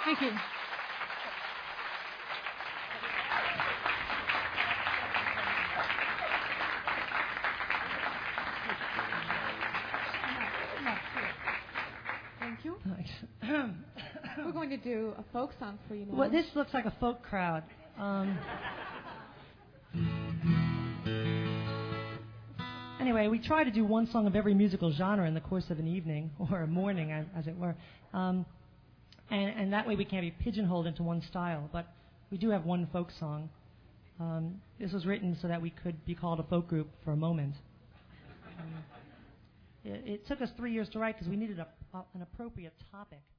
Thank you. Thank you. We're going to do a folk song for you now. Well, this looks like a folk crowd. Anyway, we try to do one song of every musical genre in the course of an evening, or a morning, as it were. And that way we can't be pigeonholed into one style. But we do have one folk song. This was written so that we could be called a folk group for a moment. It took us 3 years to write because we needed an appropriate topic.